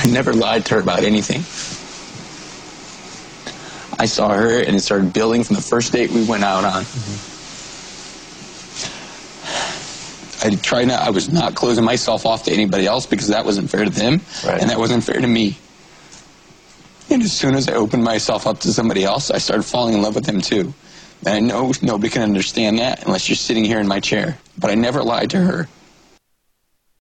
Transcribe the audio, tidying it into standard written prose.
never lied to her about anything. I saw her, and it started building from the first date we went out on. I was not closing myself off to anybody else because that wasn't fair to them, and that wasn't fair to me. And as soon as I opened myself up to somebody else, I started falling in love with them too. And I know nobody can understand that unless you're sitting here in my chair. But I never lied to her.